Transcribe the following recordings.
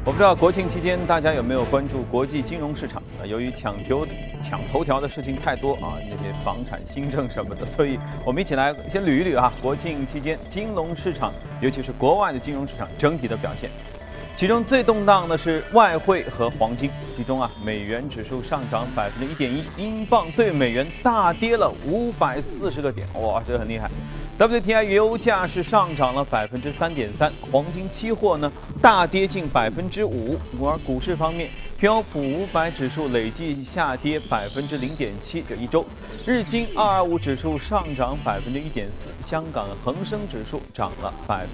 我不知道国庆期间大家有没有关注国际金融市场由于抢头条的事情太多啊，那些房产新政什么的，所以我们一起来先捋一捋啊，国庆期间金融市场，尤其是国外的金融市场整体的表现。其中最动荡的是外汇和黄金，其中啊，美元指数上涨1.1%，英镑对美元大跌了540个点，哇，这个很厉害。WTI 油价是上涨了3.3%，黄金期货呢大跌近5%。而股市方面，标普500指数累计下跌0.7%，这一周。日经225指数上涨1.4%，香港恒生指数涨了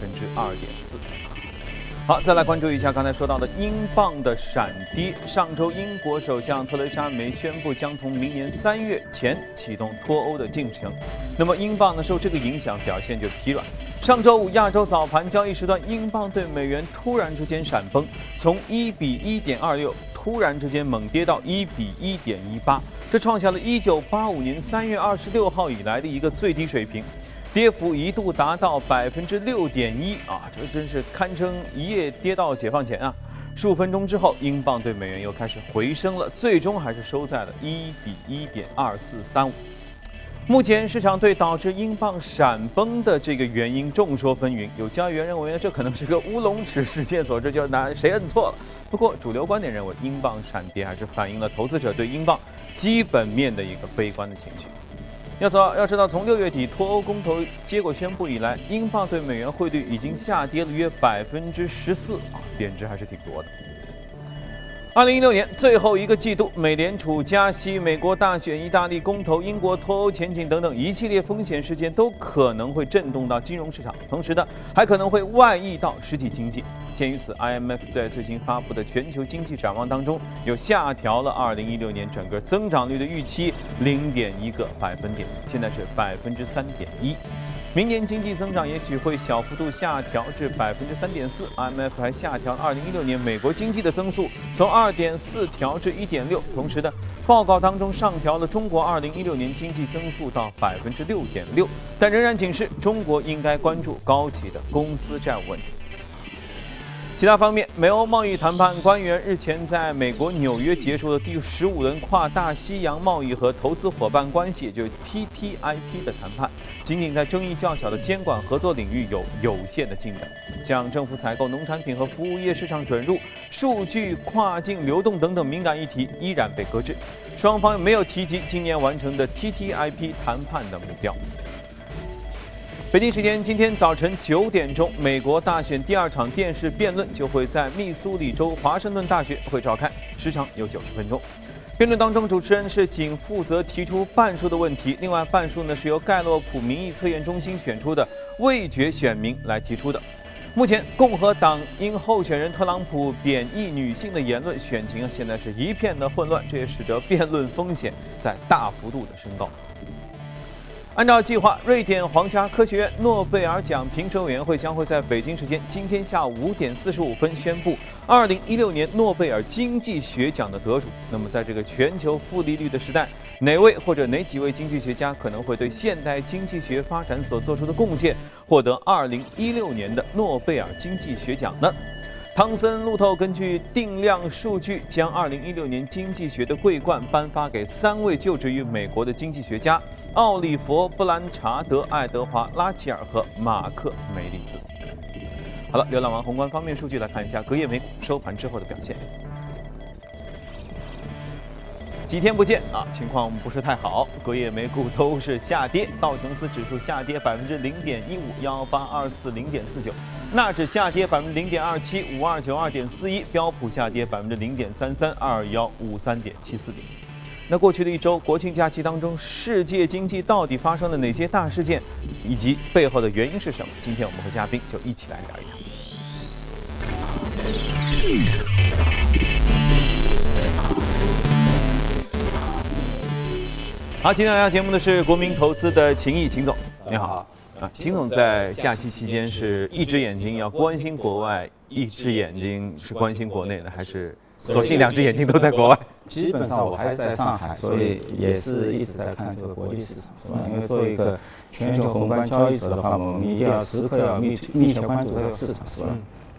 2.4%。好，再来关注一下刚才说到的英镑的闪跌。上周，英国首相特蕾莎梅宣布将从明年3月前启动脱欧的进程。那么，英镑呢受这个影响表现就疲软。上周五亚洲早盘交易时段，英镑对美元突然之间闪崩，从1:1.26突然之间猛跌到1:1.18，这创下了1985年3月26号以来的一个最低水平。跌幅一度达到6.1%啊，这真是堪称一夜跌到解放前啊！数分钟之后，英镑对美元又开始回升了，最终还是收在了1:1.2435。目前市场对导致英镑闪崩的这个原因众说纷纭，有交易员认为呢，这可能是个乌龙指事件所致，就是谁摁错了。不过主流观点认为，英镑闪跌还是反映了投资者对英镑基本面的一个悲观的情绪。要知道，从6月底脱欧公投结果宣布以来，英镑对美元汇率已经下跌了约14%啊，贬值还是挺多的。2016年最后一个季度，美联储加息、美国大选、意大利公投、英国脱欧前景等等一系列风险事件都可能会震动到金融市场，同时呢，还可能会外溢到实体经济。鉴于此 ，IMF 在最新发布的全球经济展望当中，又下调了2016年整个增长率的预期0.1个百分点，现在是3.1%。明年经济增长也许会小幅度下调至3.4%。IMF 还下调2016年美国经济的增速从2.4调至1.6，同时的报告当中上调了中国2016年经济增速到6.6%，但仍然警示中国应该关注高企的公司债务问题。其他方面，美欧贸易谈判官员日前在美国纽约结束了第15轮跨大西洋贸易和投资伙伴关系，也就是 TTIP 的谈判，仅仅在争议较小的监管合作领域有限的进展，像政府采购、农产品和服务业市场准入、数据跨境流动等等敏感议题依然被搁置。双方没有提及今年完成的 TTIP 谈判的目标。北京时间今天早晨9点钟，美国大选第2场电视辩论就会在密苏里州华盛顿大学会召开，时长有90分钟。辩论当中，主持人是仅负责提出半数的问题，另外半数呢是由盖洛普民意测验中心选出的味觉选民来提出的。目前，共和党因候选人特朗普贬义女性的言论，选情现在是一片的混乱，这也使得辩论风险在大幅度的升高。按照计划，瑞典皇家科学院诺贝尔奖评审委员会将会在北京时间今天下午5点45分宣布2016年诺贝尔经济学奖的得主。那么，在这个全球负利率的时代，哪位或者哪几位经济学家可能会对现代经济学发展所做出的贡献，获得2016年的诺贝尔经济学奖呢？汤森路透根据定量数据，将2016年经济学的桂冠颁发给3位就职于美国的经济学家：奥利弗·布兰查德、爱德华·拉齐尔和马克·梅利兹。好了，浏览完宏观方面数据，来看一下隔夜美股收盘之后的表现。几天不见啊，情况不是太好，隔夜美股都是下跌，道琼斯指数下跌0.15%，18240.49，纳指下跌0.27%，5292.41，标普下跌0.33%，2153.74点。那过去的一周，国庆假期当中，世界经济到底发生了哪些大事件，以及背后的原因是什么？今天我们和嘉宾就一起来聊一聊。好，今天来到节目的是国民投资的秦毅秦总，你好。秦总在假期期间是一只眼睛要关心国外，一只眼睛是关心国内的，还是索性2只眼睛都在国外？ 基本上我还是在上海，所以也是一直在看这个国际市场，是吧？因为作为一个全球宏观交易者的话，我们一定要时刻要密切关注这个市场，是吧？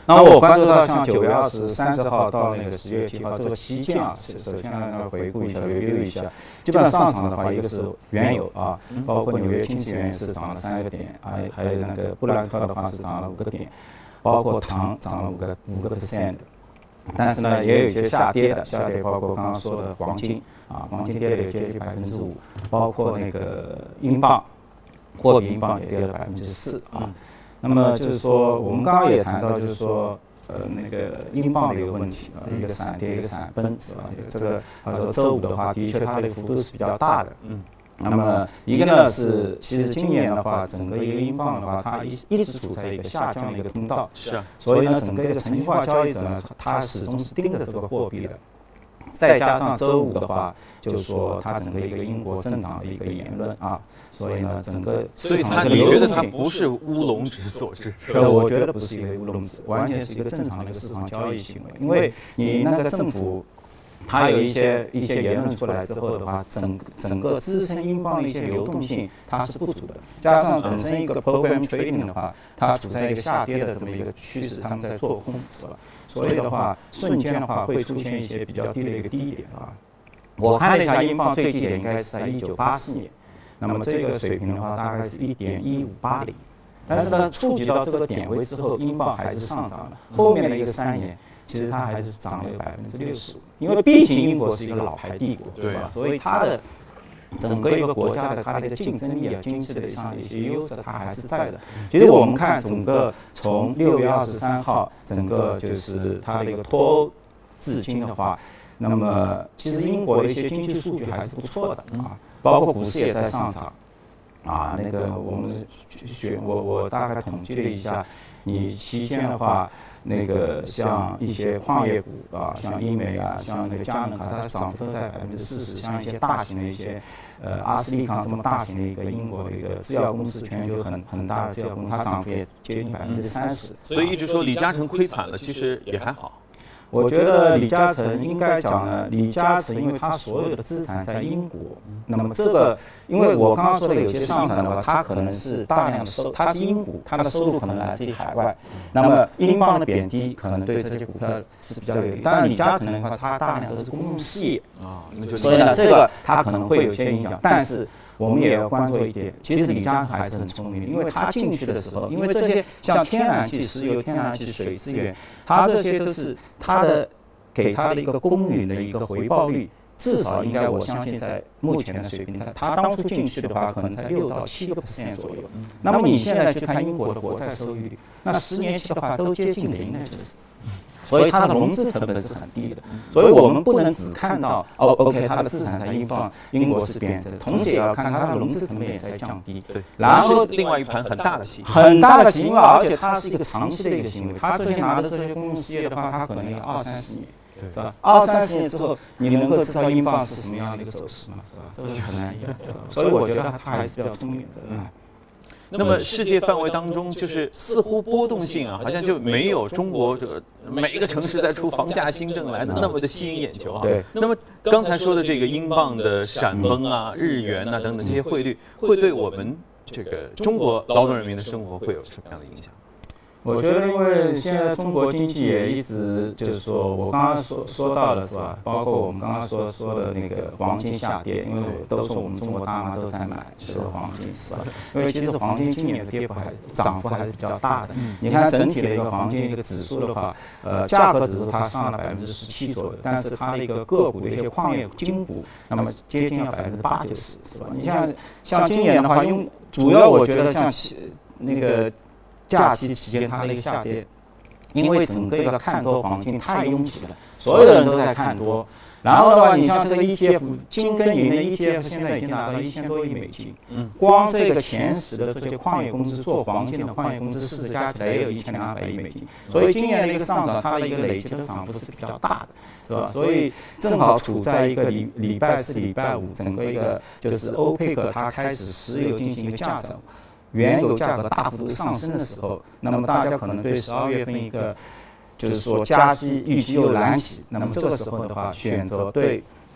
那我关注到像9月30号到那个10月7号这个期间啊，首先呢回顾一下，review一下，基本上上涨的话，一个是原油啊，包括纽约轻质原油是涨了3个点，还有那个布兰特的话是涨了5个点，包括糖涨了5个%。但是呢，也有一些下跌的，包括刚刚说的黄金啊，黄金跌了有接近5%，包括那个英镑，货币英镑也跌了4%啊。那么就是说，我们刚刚也谈到，就是说，那个英镑的一个问题啊，一个闪跌，一个闪崩，是吧？这个说周五的话，的确它的幅度是比较大的。那么一个呢是，其实今年的话，整个一个英镑的话，它一直处在一个下降的一个通道。 是啊。 所以呢，整个一个程序化交易者呢，他始终是盯着这个货币的。再加上周五的话，就是说它整个一个英国政党的一个言论啊，所以呢，整个市场的你觉得流动性它不是乌龙指所致？ 我觉得不是一个乌龙指，完全是一个正常的一个市场交易行为。因为你那个政府，它有一些言论出来之后的话，整个支撑英镑的一些流动性它是不足的，加上本身一个 program trading 的话，它处在一个下跌的这么一个趋势，他们在做空，是吧？所以的话，瞬间的话会出现一些比较低的一个低点啊。我看了一下，英镑最低点应该是在1984年，那么这个水平的话大概是1.1580，但是呢，触及到这个点位之后，英镑还是上涨了。后面的一个3年，其实它还是涨了65%，因为毕竟英国是一个老牌帝国，对吧？所以它的整个一个国家的它的一个竞争力啊、经济的上的一些优势，它还是在的。其实我们看整个从6月23号，整个就是它的一个脱欧至今的话，那么其实英国的一些经济数据还是不错的啊，包括股市也在上涨啊。那个我大概统计了一下，你期间的话。那个像一些矿业股啊，像英美啊，像那个佳能卡，它涨幅都在40%。像一些大型的一些阿斯利康这么大型的一个英国的一个制药公司，全球很大的制药公司，它涨幅也接近30%。 所以一直说李嘉诚亏惨了，其实也还好。 我觉得李嘉诚应该讲呢，李嘉诚因为他所有的资产在英国，那么这个，因为我刚刚说的有些上涨的话，它可能是大量的它是英股，它的收入可能来自于海外，那么英镑的贬低可能对这些股票是比较有利。当然李嘉诚的话，它大量都是公用事业啊，所以呢，这个它可能会有些影响，但是。我们也要关注一点，其实李嘉诚还是很聪明的，因为他进去的时候，因为这些像天然气、石油、天然气、水资源，它这些都是他的给他的一个公允的一个回报率，至少应该我相信在目前的水平，他当初进去的话，可能在6到7%左右。那么你现在去看英国的国债收益率，那10年期的话都接近0了，就是。所以它的融资成本是很低的，所以我们不能只看到OK， 它的资产在英国是贬值的，同时也要看它的融资成本也在降低。 对， 然后另外一盘很大的棋， 很大的棋，因为而且它是一个长期的一个行为，它这些拿的这些公用事业的话，它可能要20-30年，是吧？20-30年之后，你能够知道英镑是什么样的一个走势吗？是吧？这个很难讲。所以我觉得它还是比较聪明的。 那么世界范围当中，就是似乎波动性啊，好像就没有中国这个每一个城市在出房价新政来的那么的吸引眼球啊。 对。 那么刚才说的这个英镑的闪崩啊、日元啊等等这些汇率，会对我们这个中国劳动人民的生活会有什么样的影响？ 我觉得，因为现在中国经济也一直就是说，我刚刚说到的是吧？包括我们刚刚说的那个黄金下跌，因为都是我们中国大妈都在买这个黄金，是吧？因为其实黄金今年的涨幅还是比较大的。你看整体的一个黄金一个指数的话，价格指数它上了17%左右，但是它的一个个股的一些矿业金股，那么接近要80%-90%，是吧？你像今年的话，因为主要我觉得像那个。假期期间它的一个下跌，因为整个一个看多黄金太拥挤了，所有的人都在看多。然后的话，你像这个 ETF 金跟银的 ETF 现在已经达到1000多亿美金，光这个前10的这些矿业公司做黄金的矿业公司市值加起来也有1200亿美金，所以今年的一个上涨，它的一个累积的涨幅是比较大的，是吧？所以正好处在一个礼拜4、礼拜5，整个一个就是欧佩克它开始石油进行一个价涨。原油价格大幅度上升的时候，那么大家可能对12月份一个就是说加息预期又燃起，那么这个时候的话，选择对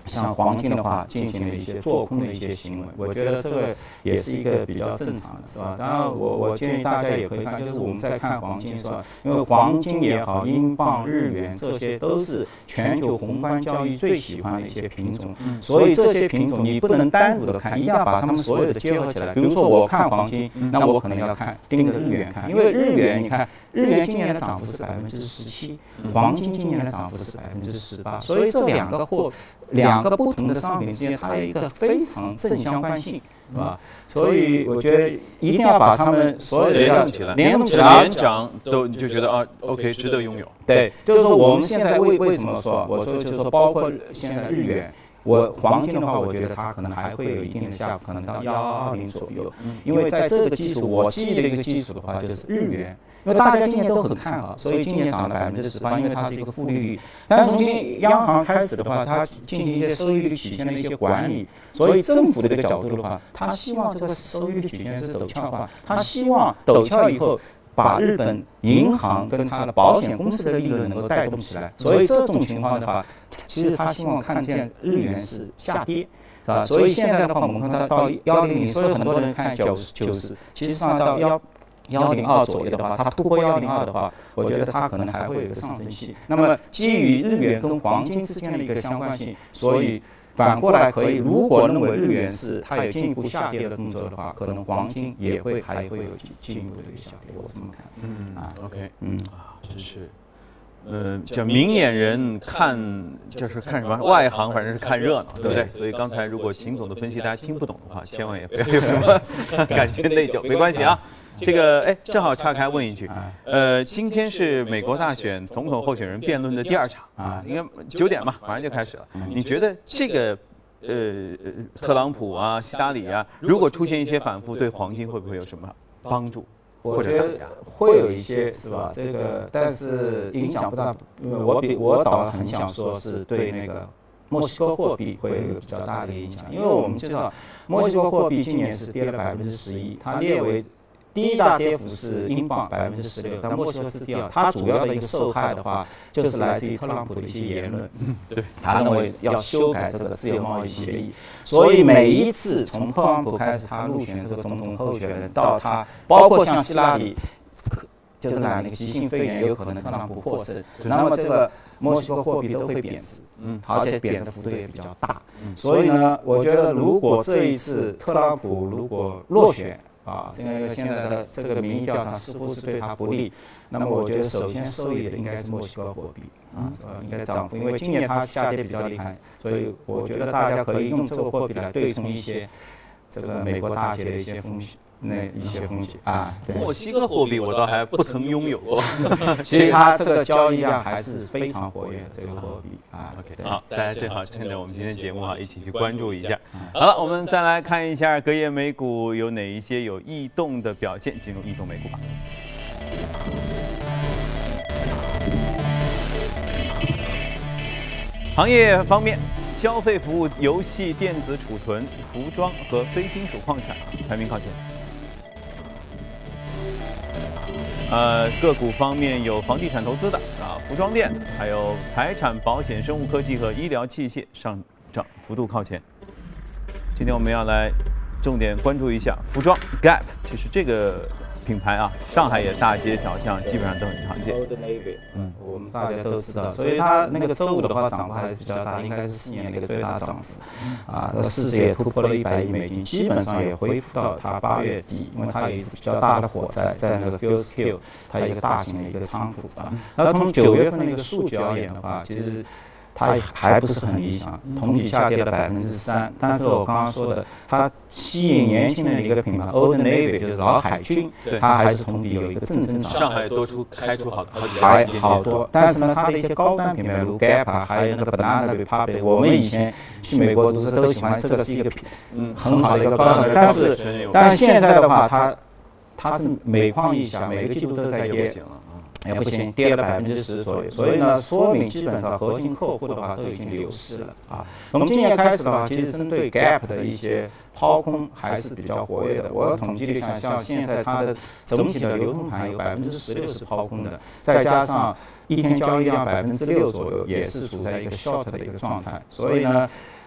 像黄金的话，进行了一些做空的一些行为，我觉得这个也是一个比较正常的，是吧？当然我建议大家也可以看，就是我们在看黄金，是吧？因为黄金也好，英镑、日元这些都是全球宏观交易最喜欢的一些品种，所以这些品种你不能单独的看，一定要把它们所有的结合起来。比如说我看黄金，那我可能要盯着日元看，因为日元你看，日元今年的涨幅是17%，黄金今年的涨幅是18%，所以这两个不同的商品之间，它有一个非常正相关性，是吧？所以我觉得一定要把它们所有的联动起来，连涨都就觉得啊 ，OK， 值得拥有。 对，就是说我们现在为什么说，我说就是说，包括现在日元。黄金的话，我觉得它可能还会有一定的下浮，可能到1220左右。因为在这个基础，我记忆的一个基础的话，就是日元，因为大家今年都很看好，所以今年涨了18%，因为它是一个负利率。但是从今年央行开始的话，它进行一些收益率曲线的一些管理，所以政府的一个角度的话，它希望这个收益率曲线是陡峭化，它希望陡峭以后。把日本银行跟它的保险公司的利润能够带动起来，所以这种情况的话，其实他希望看见日元是下跌，是吧？所以现在的话，我们看它到100，所以很多人看90，其实上到102左右的话，它突破102的话，我觉得它可能还会有一个上升期。那么基于日元跟黄金之间的一个相关性，所以。反过来可以，如果认为日元是它有进一步下跌的动作的话，可能黄金还会有进一步的一个下跌，我这么看。 OK， 真是，叫明眼人看就是看什么，外行反正是看热闹，对不对？所以刚才如果秦总的分析大家听不懂的话，千万也不要有什么感觉内疚，没关系啊。这个正好岔开问一句，今天是美国大选总统候选人辩论的第2场啊，应该9点嘛，马上就开始了。你觉得这个特朗普啊、希拉里啊，如果出现一些反复，对黄金会不会有什么帮助？ 我觉得会有一些，是吧？这个但是影响不大。我倒很想说是对那个墨西哥货币会有比较大的影响，因为我们知道墨西哥货币今年是跌了11%，它列为。第一大跌幅是英镑16%，但墨西哥是第2。它主要的一个受害的话，就是来自于特朗普的一些言论。 对， 他认为要修改这个自由贸易协议，所以每一次从特朗普开始，他入选这个总统候选人，到他包括像希拉里，就是那个急性肺炎有可能特朗普获胜，那么这个墨西哥货币都会贬值，而且贬的幅度也比较大。所以呢，我觉得如果这一次特朗普如果落选，这个现在的这个民意调查似乎是对他不利，那么我觉得首先受益的应该是墨西哥货币应该涨幅，因为今年它下跌比较厉害，所以我觉得大家可以用这个货币来对冲一些这个美国大选的一些风险。 墨西哥货币我倒还不曾拥有过， 其实它这个交易量还是非常活跃的这个货币 OK， 好，大家正好趁着我们今天节目一起去关注一下。好了，我们再来看一下隔夜美股有哪一些有异动的表现，进入异动美股吧。行业方面，消费服务、游戏、电子、储存、服装和非金属矿产排名靠前。个股方面有房地产投资的服装店，还有财产保险、生物科技和医疗器械上涨幅度靠前。今天我们要来重点关注一下服装 Gap， 其实这个品牌上海也大街小巷基本上都很常见。 我们大家都知道，所以它那个周五的话涨幅还是比较大，应该是4年的一个最大涨幅市值也突破了100亿美金，基本上也恢复到它8月底，因为它有一次比较大的火灾，在那个 Fieldskill 它有一个大型的一个仓库那从9月份的一个数据而言的话，其实它还不是很理想，同比下跌了3%。但是我刚刚说的，它吸引年轻人的一个品牌 Old Navy 就是老海军，它还是同比有一个正增长。 上海开出好多，但是呢，它的一些高端品牌如 Gap 还有那个 Banana Republic， 我们以前去美国都喜欢，这个是一个很好的一个高端，但是现在的话，它是每况愈下，每个季度都在跌。也不行，跌了10%左右，所以呢，说明基本上核心客户的话都已经流失了从今年开始的话，其实针对 Gap 的一些抛空还是比较活跃的。我统计了一下，像现在它的总体的流通盘有16%是抛空的，再加上一天交易量6%左右，也是处在一个 short 的一个状态。所以呢，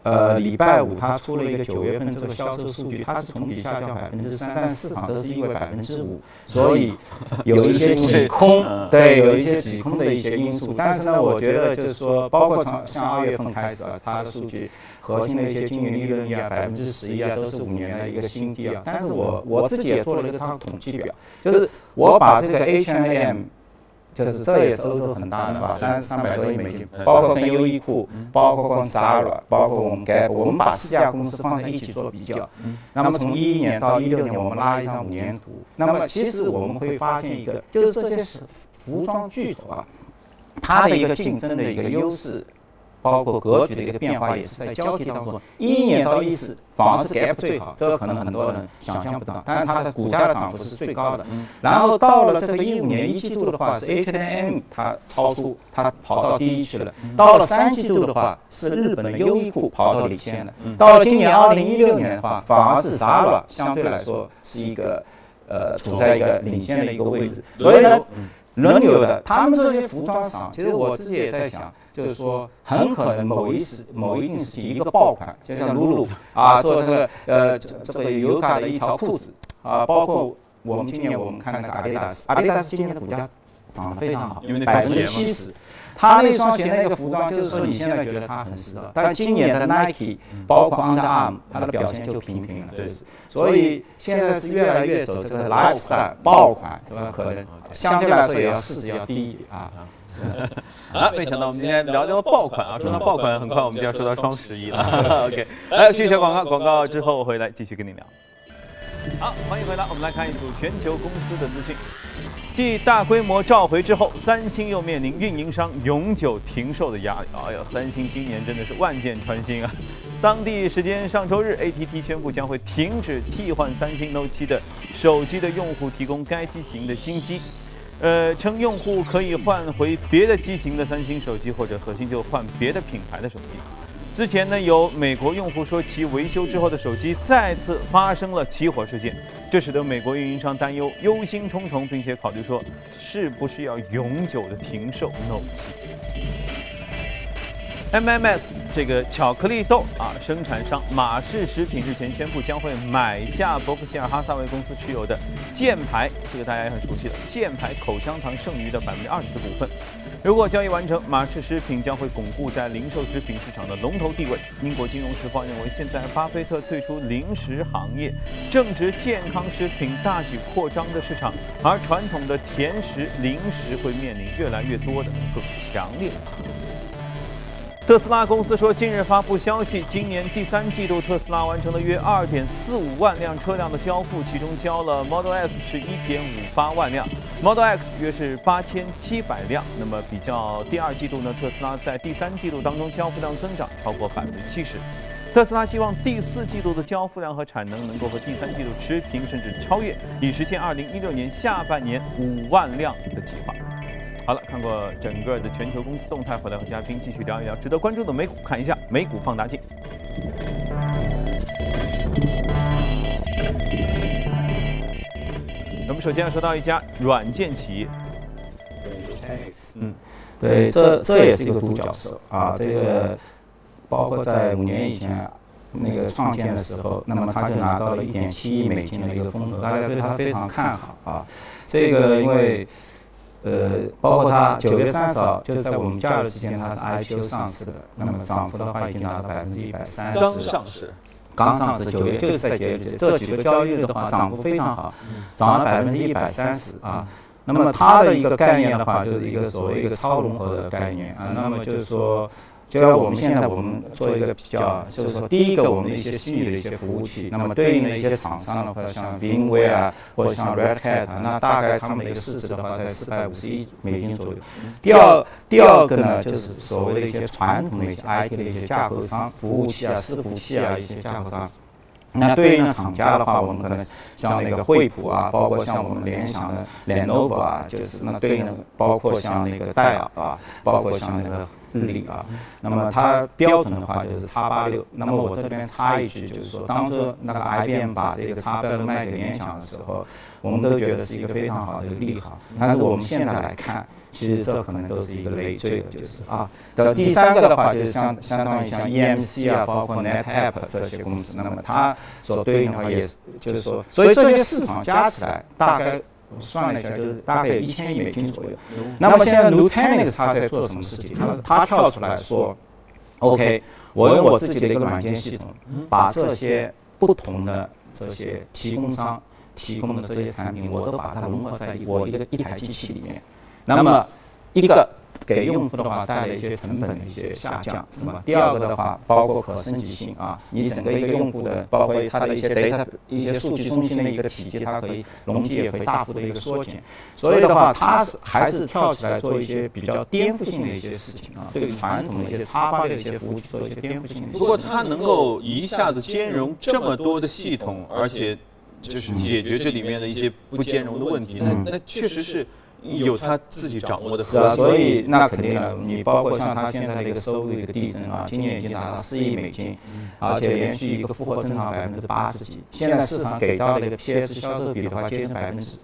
礼拜五它出了一个9月份这个销售数据，它是同比下降3%，但市场都是因为5%，所以有一些挤空，对，有一些挤空的一些因素。但是呢，我觉得就是说，包括像2月份开始啊，它的数据核心的一些经营利润率啊，11%啊，都是5年的一个新低啊。但是我自己也做了一个它的统计表，就是我把这个 H&M。就是这也是欧洲很大的吧，300多亿美金，包括跟优衣库，包括跟 Zara， 包括我们 Gap， 我们把4家公司放在一起做比较。那么从11年到16年，我们拉一张5年图。那么其实我们会发现一个，就是这些服装巨头啊，它的一个竞争的一个优势。包括格局的一个变化也是在交替当中，11年到14反而是 Gap 最好，这个可能很多人想象不到，但是它的股价的涨幅是最高的。然后到了这个15年1季度的话，是 H&M 它超出，它跑到第一去了。到了3季度的话，是日本的优衣库跑到领先了。到了今年2016年的话，反而是 Zara 相对来说是一个处在一个领先的一个位置。所以呢，轮流的，他们这些服装厂，其实我自己也在想。就是说，很可能某一定时期一个爆款，就像露露啊，做这个这个优嘎的一条裤子啊，包括我们今年我们看那个阿迪达斯今年的股价涨得非常好，70%。它那双鞋那个服装，就是说你现在觉得它很时髦，但今年的 Nike 包括 Under Armour， 它的表现就平平了，就是。所以现在是越来越走这个 lifestyle 爆款，这个可能相对来说也要市值要低一点啊。 啊，没想到我们今天聊到爆款啊，说到爆款，很快我们就要说到双11了。OK， 来继续广告，广告之后回来继续跟你聊。好，欢迎回来，我们来看一组全球公司的资讯。继大规模召回之后，三星又面临运营商永久停售的压力。哎呦，三星今年真的是万箭穿心啊！当地时间上周日 ，ATT 宣布将会停止替换三星 Note 7的手机的用户提供该机型的新机。称用户可以换回别的机型的三星手机，或者索性就换别的品牌的手机。之前呢，有美国用户说其维修之后的手机再次发生了起火事件，这使得美国运营商担忧，忧心忡忡，并且考虑说是不是要永久的停售 Note 7。MMS 这个巧克力豆啊，生产商马氏食品日前宣布将会买下伯克希尔哈撒韦公司持有的箭牌，这个大家也很熟悉的箭牌口香糖剩余的20%的股份。如果交易完成，马氏食品将会巩固在零售食品市场的龙头地位。英国金融时报认为，现在巴菲特退出零食行业，正值健康食品大举扩张的市场，而传统的甜食、零食会面临越来越多的更强烈的竞争。特斯拉公司说，近日发布消息，今年第3季度特斯拉完成了约2.45万辆车辆的交付，其中交了 Model S 是1.58万辆 ，Model X 约是8700辆。那么比较第2季度呢，特斯拉在第3季度当中交付量增长超过70%。特斯拉希望第4季度的交付量和产能能够和第3季度持平甚至超越，以实现2016年下半年5万辆的计划。好了，看过整个的全球公司动态，回来和嘉宾继续聊一聊值得关注的美股，看一下美股放大镜。我们首先要说到一家软件企业， 对，这也是一个独角兽啊，这个包括在5年以前那个创建的时候，那么他就拿到了1.7亿美金的一个风投，大家对他非常看好啊。这个因为包括它9月30号，就是在我们假日之前，它是 IPO 上市的。那么涨幅的话，已经达到130%。刚上市9月，就是在9月这几个交易日的话，涨幅非常好，涨了130%啊。那么它的一个概念的话，就是一个所谓一个超融合的概念啊。那么就是说，就像我们现在做一个比较，就是说，第一个我们的一些虚拟的一些服务器，那么对应的一些厂商的话，像 VMware 啊，或者像 Red Hat 啊，那大概他们的一个市值的话在450亿美金左右。第二个呢，就是所谓的一些传统的一些 IT 的一些架构商、服务器啊、伺服器啊一些架构商。那对应的厂家的话，我们可能像那个惠普啊，包括像我们联想的 Lenovo 啊，就是那对应的包括像那个戴尔啊，包括像那个日立啊。那么它标准的话就是 X86。那么我这边插一句，就是说当初那个 IBM 把这个 X86 卖给联想的时候，我们都觉得是一个非常好的一个利好。但是我们现在来看， 其实这可能都是一个累赘的，就是啊。第三个的话，就是相当于像 EMC 啊，包括 NetApp 这些公司，那么它所对应的话，也就是说，所以这些市场加起来大概。我算了一下，就是大概有1000亿美金左右。那么现在 Nutanix 它在做什么事情？它跳出来说 ，OK， 我用我自己的一个软件系统，把这些不同的这些提供商提供的这些产品，我都把它融合在我一台机器里面。那么一个给用户的话带来一些成本的一些下降，是吧？第二个的话，包括可升级性啊，你整个一个用户的，包括它的一些 data 一些数据中心的一个体积，它可以容积也会大幅的一个缩减。所以的话，它还是跳起来做一些比较颠覆性的一些事情啊，对于传统的一些插巴的一些服务去做一些颠覆性的。 不过它能够一下子兼容这么多的系统，而且就是解决这里面的一些不兼容的问题，那确实是。有他自己掌握的核心， 所以那肯定了。你包括像他现在的一个收入一个递增啊，今年已经达到4亿美金，而且连续一个复活增长80%几。现在市场给到的一个 PS 销售比的话，接近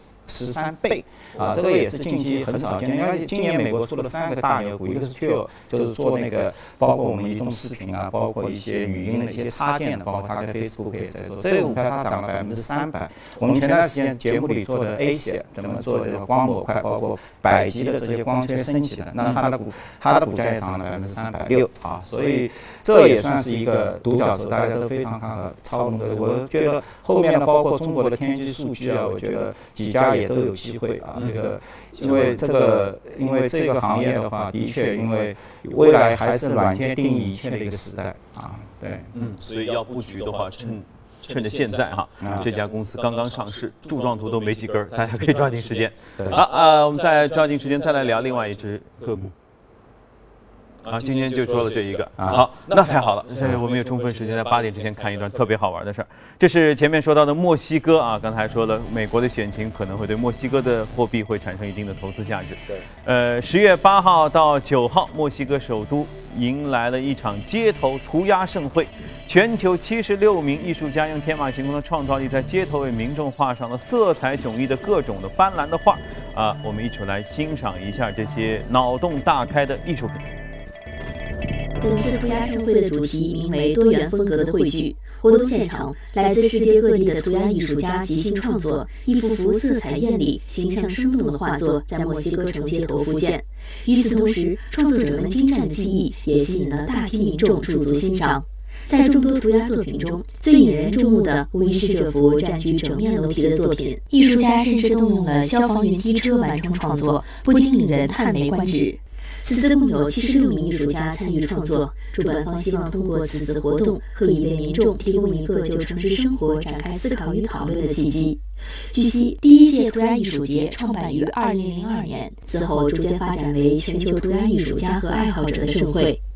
13倍啊，这个也是近期很少见。因为今年美国出了3个大牛股，一个是 Pure， 就是做那个包括我们移动视频啊，包括一些语音的一些插件的，包括它跟 Facebook 也在做。这个股票它涨了300%。我们前段时间节目里做的 ASIC 怎么做的光模块，包括100级的这些光圈升级的，那它的股价也涨了360%啊，所以这也算是一个独角兽，大家都非常看好超龙的。我觉得后面的包括中国的天基数据啊，我觉得几家也都有机会啊。这个因为这个行业的话，的确因为未来还是软件定义一切的一个时代啊，对， 所以要布局的话，趁着现在哈，这家公司刚刚上市，柱状图都没几根，大家可以抓紧时间。我们再抓紧时间再来聊另外一只个股。今天就说了这一个，好，那太好了，我们有充分时间在8点之前看一段特别好玩的事儿。这是前面说到的墨西哥啊，刚才说了，美国的选情可能会对墨西哥的货币会产生一定的投资价值。对，10月8号到9号，墨西哥首都迎来了一场街头涂鸦盛会，全球76名艺术家用天马行空的创造力，在街头为民众画上了色彩迥异的各种的斑斓的画我们一起来欣赏一下这些脑洞大开的艺术品。 本次涂鸦盛会的主题名为多元风格的汇聚。活动现场，来自世界各地的涂鸦艺术家即兴创作，一幅幅色彩艳丽、形象生动的画作在墨西哥城街头浮现。与此同时，创作者们精湛的技艺也吸引了大批民众驻足欣赏。在众多涂鸦作品中，最引人注目的无疑是这幅占据整面楼梯的作品。艺术家甚至动用了消防云梯车完成创作，不禁令人叹为观止。此次共有76名艺术家参与创作，主办方希望通过此次活动，可以为民众提供一个就城市生活展开思考与讨论的契机。据悉，第1届涂鸦艺术节创办于2002年，此后逐渐发展为全球涂鸦艺术家和爱好者的盛会。